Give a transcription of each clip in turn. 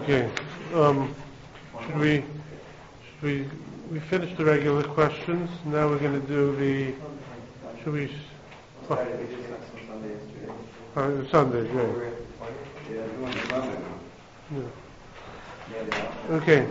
Okay. Should we finished the regular questions? Now we're going to do the. Should we? Sunday, right? Yeah. Okay.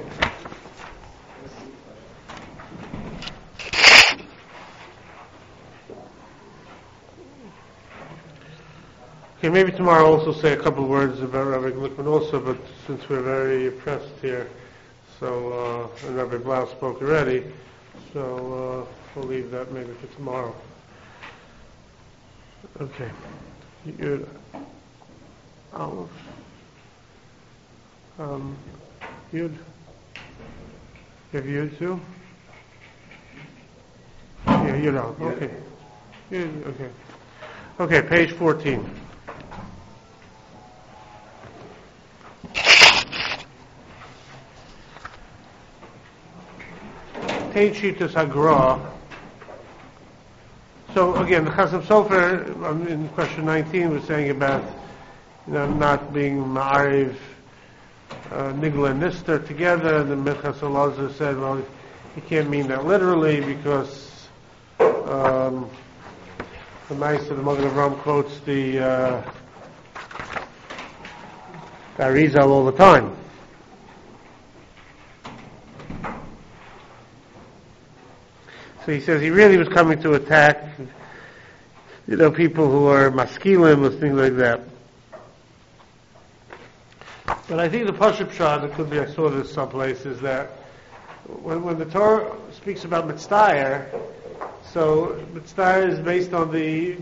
Okay, maybe tomorrow I'll also say a couple of words about Rabbi Glickman also, but since we're very pressed here, so, and Rabbi Blau spoke already, so we'll leave that maybe for tomorrow. Okay. Yud. Aleph. Yud. You have Yud too? Yeah, Yud Aleph. Okay. Yud, okay. Okay, page 14. Shitas Hagra. So again, the Chasam Sofer in question 19 was saying about not being Ma'ariv, Nigla and Nister together, and the Minchas Elazar said, well, you can't mean that literally because the Maaseh of the Magen Avraham quotes the Arizal all the time. So he says he really was coming to attack, people who are maskilim or things like that. But I think the Pashup Shah, that could be, I saw this someplace, is that when the Torah speaks about Mitzvah, so Mitzvah is based on the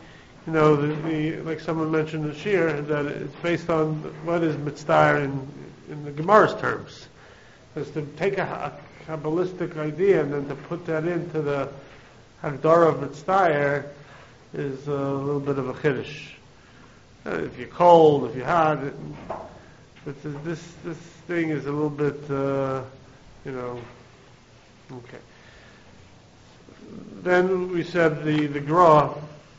like someone mentioned in Shir, that it's based on what is Mitzvah in the Gemara's terms. Because to take a Kabbalistic idea and then to put that into the Hagdara of Mitzvah is a little bit of a chiddush. If you're cold, if you're hot, this thing is a little bit, okay. Then we said the Gra.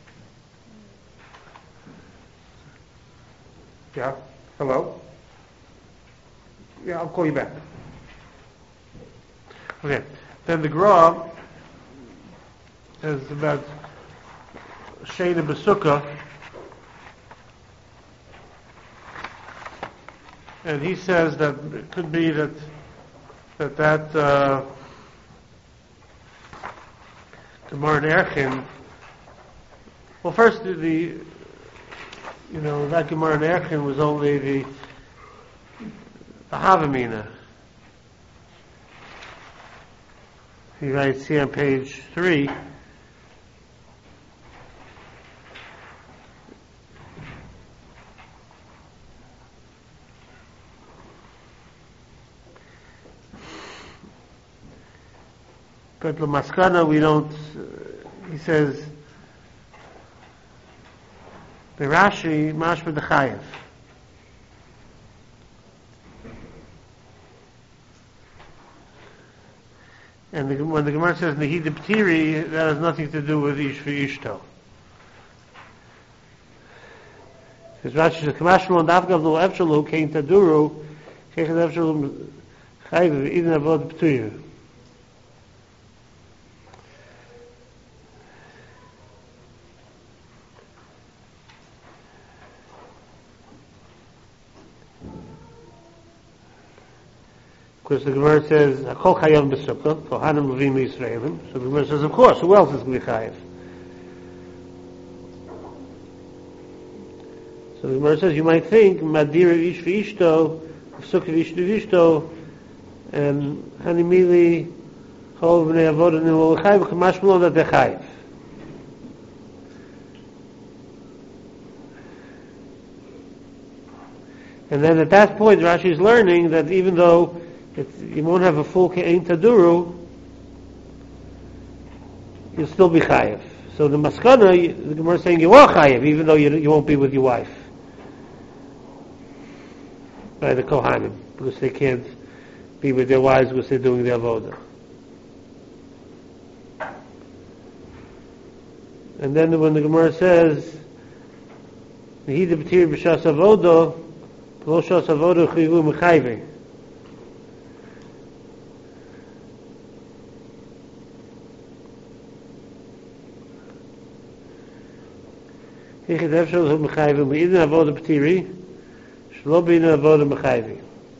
Yeah? Hello? Yeah, I'll call you back. Okay. Then the Gra is about Shena B'Sukkah. And he says that it could be that Gemara in Erchin. Well, first that Gemara in Erchin was only the Havamina. He writes here on page 3. But the Maskana, we don't, he says, the Rashi, Mashma the Chayev. And when the Gemara says Nehida B'tiri, that has nothing to do with Ish v'Ishto. Because Rashi says, Kamashma and Avgav lo Evshalu Kein Taduru, Kein Evshalu Chayev, Eden Avod B'tiri. Because the Gemara says, Hakol Chayav B'Sukkah, Kohanim Levim Yisraelim. So the Gemara says, of course, who else is going to be Chayav? So the Gemara says, you might think, Madira Ish V'Ishto, Sukkah Ish V'Ishto, and Hanimili, Chol V'nei Avodah Nil Chayav, Kamash Malo that they're Chayav. And then at that point, Rashi is learning that even though you won't have a full Ke'en Taduru, you'll still be Chayev. So the Maskana, the Gemara is saying you are Chayev, even though you won't be with your wife. By the Kohanim, because they can't be with their wives because they're doing their Avodah. And then when the Gemara says, Nehida B'tiri B'shas Avodah, Lo shas avoda chivu mechayve. Ich hätte öfter so mechayve, mit ihnen avoda ptiri, shlo b'ihnen avoda mechayve.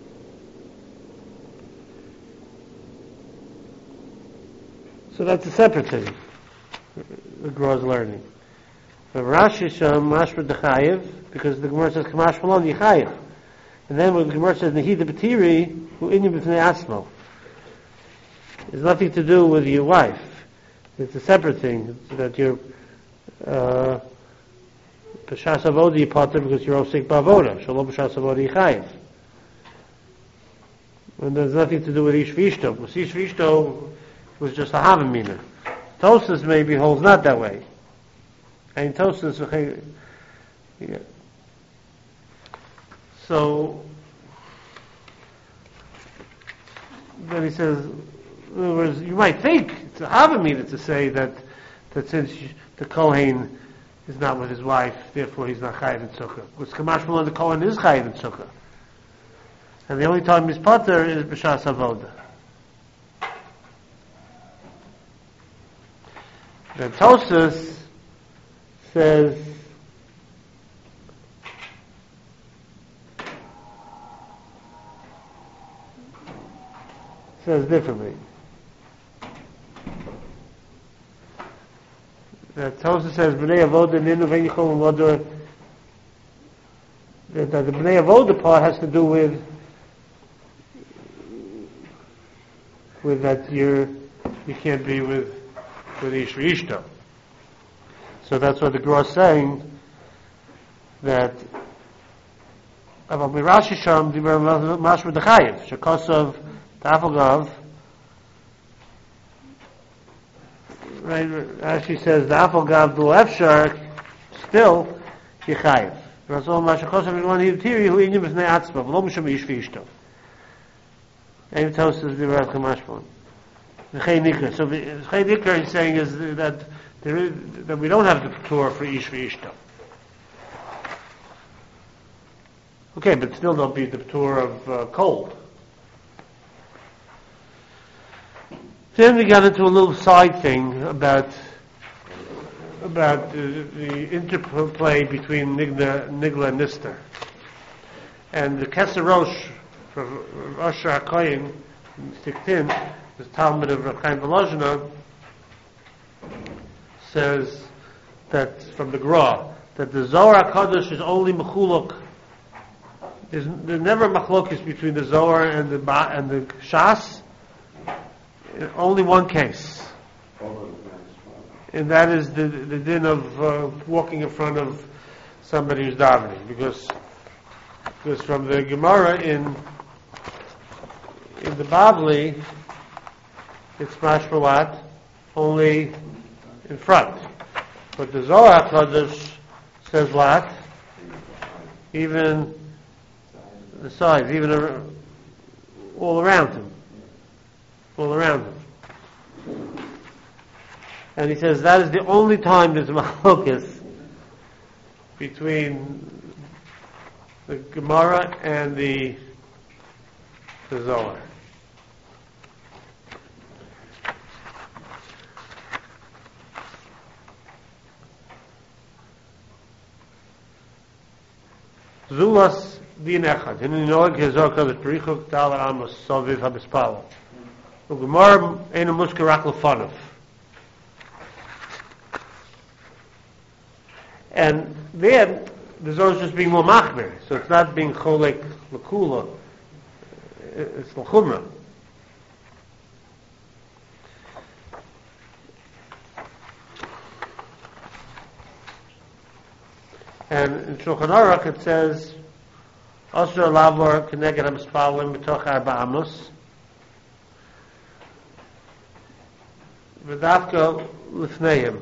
So that's a separate thing. The Gemara is learning. But Rashi Sham Mashma Dechayev, because the Gemara says Kamash Malon Yechayev, and then when the Gemara says Nehida B'tiri, Hu Inyim B'tnei Asmo, it's nothing to do with your wife. It's a separate thing. It's that you're B'shas Avoda Yipater because you're Osik B'avoda. Shalom B'shas Avoda Yechayev. And there's nothing to do with Ish Vishto. Because Ish Vishto was just a Havamina. Tosas maybe holds not that way. And Tosas, yeah. So then he says, in other words, you might think it's a Havamina to say that since the Kohen is not with his wife, therefore he's not Chayiv in Sukkah. Because Kamash Malon, the Kohen is Chayiv in Sukkah. And the only time he's Pater is B'shas Avoda. Then Tosas says differently. That Tosas says B'nei Avoda Ninu V'Yichol Avoda. That the B'nei Avoda part has to do with that you can't be with Ish V'Ishto. So that's what the Gemara is saying, that Aval Mirashi Sham Diber Mashma Dechayev Shekosov Tafagav. Right, Rashi says the Afagav Du Efshar still Yechayev. Rasul Mashakosov is one Yitiri who Inyim B'nei Atzma V'lo Misham Ish V'Ishto. And Tosas Diber Kamashmon. So the Chei Nikra he's saying is that that we don't have the Torah for Ish V'Ishto. Okay, but still don't be the Torah of cold. Then we got into a little side thing about the interplay between Nigla and Nister. And the Keser Rosh from Asher HaKoyin, Stiktin, the Talmud of Rav Chaim Volozhiner, says that from the Gra that the Zohar HaKadosh is only mechulok. There's never machlokes between the Zohar and the Shas. In only one case, and that is the din of walking in front of somebody who's davening, because from the Gemara in the Bavli, it's mashmalat only in front, but the Zohar HaKadosh says what? Even the sides, even all around him. All around him. And he says that is the only time there's machlokas between the Gemara and the Zohar. Zulas din echad. Hinu noeg hezor kadosh berichuk tal amos soviv habispalo. The Gemara ain't a muskarak lefanov. And there, the Zohar is just being more machmer, so it's not being cholek lekula, it's l'chumra. And in Shulchan Aruch it says, Osher lavor keneged ha-mispalim b'toch arba amos, v'davka l'fneim.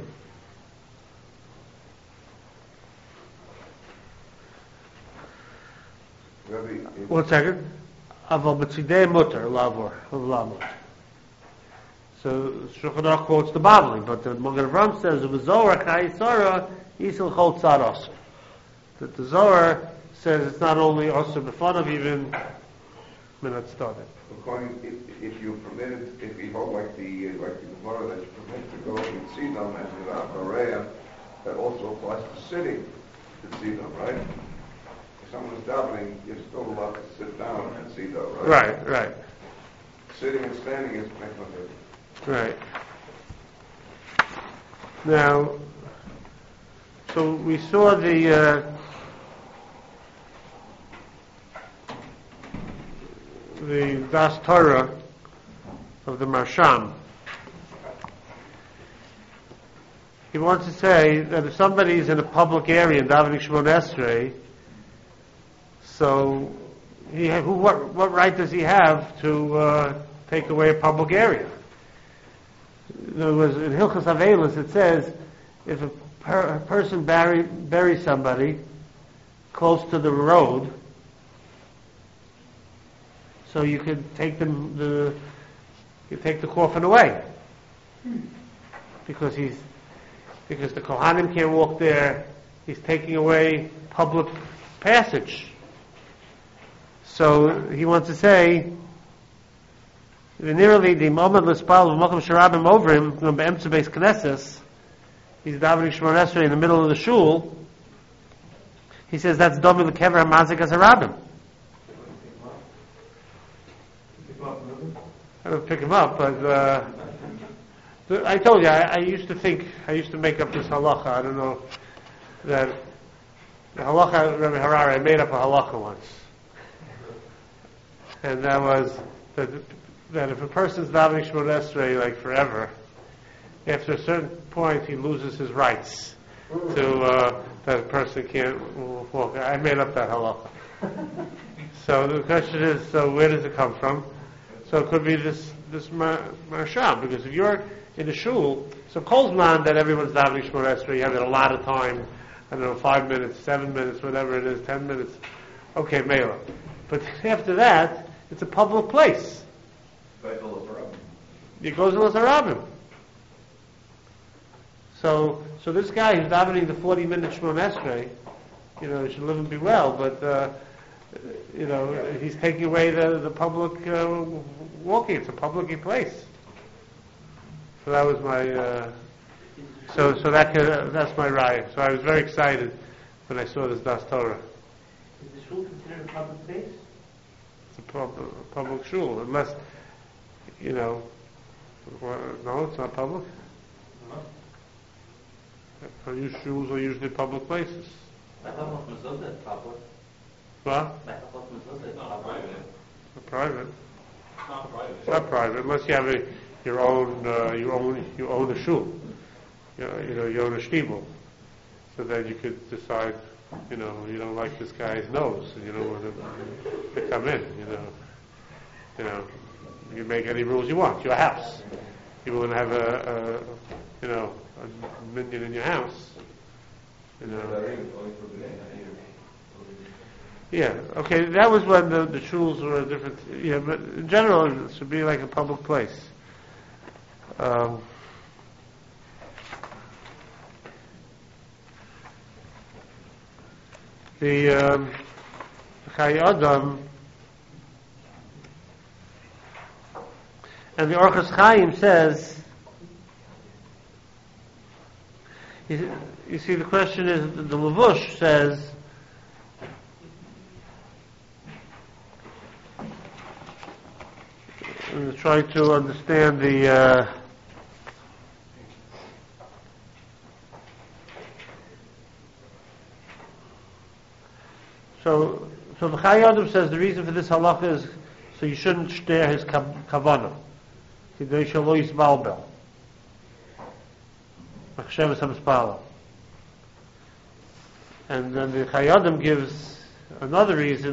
1 second. Aval b'tzidei mutter lavor of lavor. So Shulchan Aruch quotes the Bavli, but the Magen Avraham says, "V'zohar chayisara yisil chol tzaros." That the Zohar says it's not only also b'fanav, even minat started. According, if you permitted, if you hold like the Gemara that you permit to go and see them and the Achareya, that also applies to sitting to see them, right? If someone is davening, you're still allowed to sit down and see them, right? Right. Sitting and standing is makes no difference. Right. Now, so we saw the Das Torah of the Marsham. He wants to say that if somebody is in a public area in davening Shemona Esrei, so what right does he have to take away a public area? In other words, in Hilchos Avelis it says if a person buries somebody close to the road, so you could take the coffin away because the Kohanim can't walk there. He's taking away public passage. So he wants to say, nearly the moment l'spal v'makom sharabim over him from be'emtzu beis knesses, he's davening Shemona Esrei in the middle of the shul. He says that's domi l'kever hamazik as harabim. I don't pick him up, but I told you I used to make up this halacha. I don't know that the halacha Rabbi Harari, I made up a halacha once, and that was that if a person's davening Shemona Esrei like forever, after a certain point he loses his rights to that a person can't walk. I made up that halacha. So the question is, so where does it come from? So it could be this marsham, because if you're in a shul, so Kolzman that everyone's davening Shemona Esrei, you have a lot of time, I don't know, 5 minutes, 7 minutes, whatever it is, 10 minutes, okay, Mela. But after that, it's a public place. It goes to L'Sarabim. So this guy who's davening the 40-minute Shemona Esrei, he should live and be well, but he's taking away the public walking. It's a public place. So that was my that's my raya. So I was very excited when I saw this Das Torah. Is the shul considered a public place? It's a public shul, unless no, it's not public. Shuls are usually public places. I thought Mezuzah is public. What? I thought Mezuzah is not private. Private. Not private. It's not private unless you have your own you own a shul. You own a shtibel, so that you could decide. You don't like this guy's nose, and you don't want him to come in. You can make any rules you want. Your house. You wouldn't have a minion in your house. Yeah, okay, that was when the shuls were different. Yeah, but in general, it should be like a public place. The Chai Adam and the Orchos Chaim says, you see, the question is, the Levush says, I'm trying to understand the so the Chai Adam says the reason for this halacha is so you shouldn't share his kavanah. And then the Chai Adam gives another reason,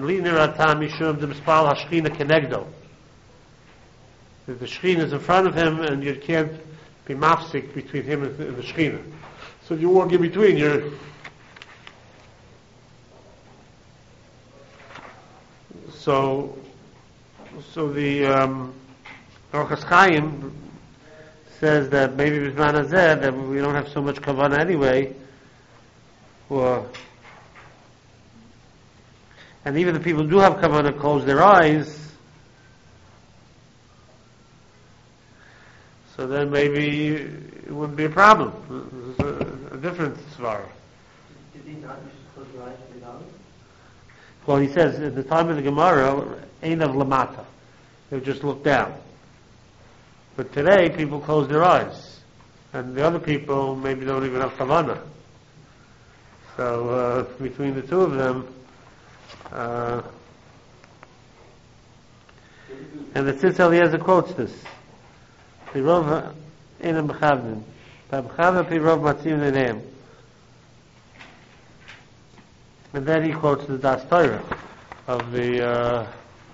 the Shekhinah is in front of him and you can't be mafsik between him and the Shekhinah. So if you walk in between, So the Orchos Chaim says that maybe B'zman Hazeh that we don't have so much kavanah anyway, or and even the people who do have kavanah close their eyes, so then maybe it wouldn't be a problem. There's a different svara. Did these not used to close your eyes for the knowledge? Well, he says at the time of the Gemara, ain't of lamata. They just look down. But today, people close their eyes, and the other people maybe don't even have kavanah. So between the two of them, and the Tzitz Eliezer quotes this. Pirov einam b'chavnin, b'chavna pirov matzim neneim. And then he quotes the Das Torah of the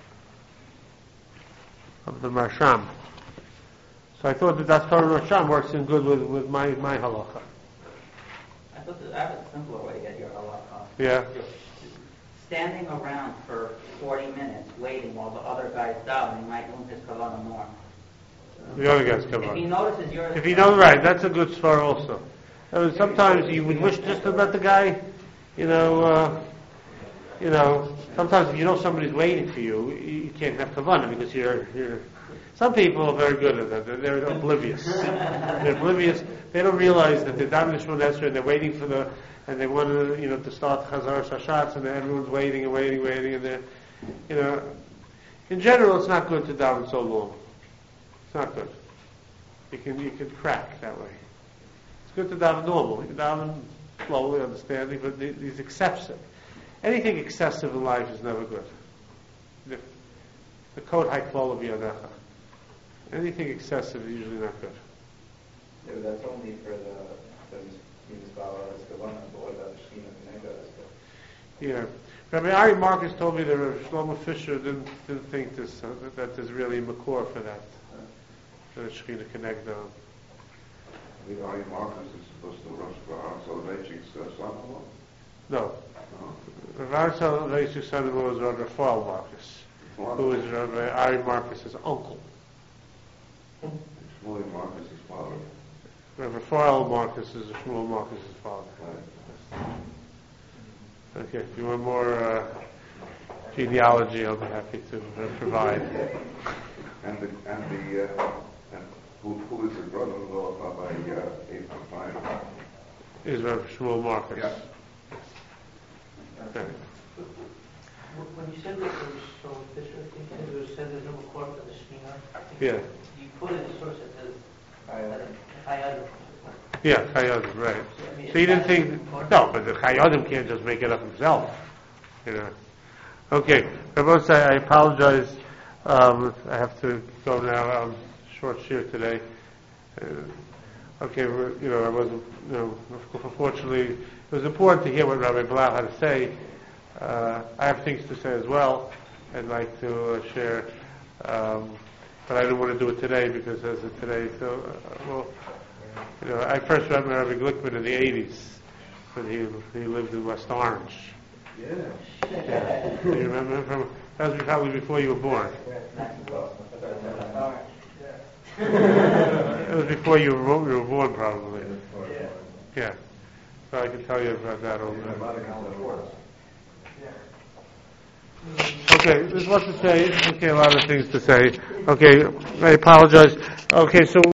Marsham. So I thought the Das Torah Marsham works in good with my halacha. I thought that I have a simpler way to get your halacha. Yeah. Standing around for 40 minutes waiting while the other guy's down, he might lose his kavanah more. The other guys come If he on. notices yours, If you know, right, that's a good svar also. Sometimes you would wish just to let the guy, sometimes if you know somebody's waiting for you, you can't have kavanah because you're. Some people are very good at that. They're oblivious. They're oblivious. They don't realize that they're davening Shemona Esrei and they're waiting for and they want to start Chazar Shashatz and everyone's waiting, and they're, in general, it's not good to daven so long. It's not good. You can crack that way. It's good to daven normal. You can daven slowly, understanding, but these excessive. Anything excessive in life is never good. The code haiklola b'yadecha. Anything excessive is usually not good. Yeah, but that's only for the municipal kavanah, but what about the Shekhinah Kenegah? Yeah. Rabbi Ari Marcus told me that Shlomo Fisher didn't think that there's really a makor for that. The Shekhinah Kenegah. The Ari Marcus is supposed to rush for our Soloveitchik's son-in-law? No. Rabbi Soloveitchik's son-in-law is Rabbi Raphael Marcus, who is Rabbi Ari Marcus's uncle. Shmuel Marcus' father. Rabbi Raphael Marcus is Shmuel Marcus' father. Right. Okay, if you want more genealogy, I'll be happy to provide. And who is the brother-in-law of Rabbi Eitan Fine? Is Rabbi Shmuel Marcus. Yeah. Okay. When you said that there was so Fisher, I think it was said there's no record for the Shekhinah. Yeah. You put in the source that says Chayadim. Yeah, Chayadim, right. So you didn't think, no, but the Chayadim can't just make it up himself. Okay, Rabbi, I apologize. I have to go now. I'm short shir today. Okay, I wasn't, unfortunately, it was important to hear what Rabbi Blau had to say. I have things to say as well. I'd like to share, but I didn't want to do it today because as of today, I first met Rabbi Glickman in the 80s when he lived in West Orange. Yeah. Do you remember him? That was probably before you were born. It was before you were born, probably. Yeah. So I can tell you about that a little bit. Okay, there's what to say. Okay, a lot of things to say. Okay, I apologize. Okay, so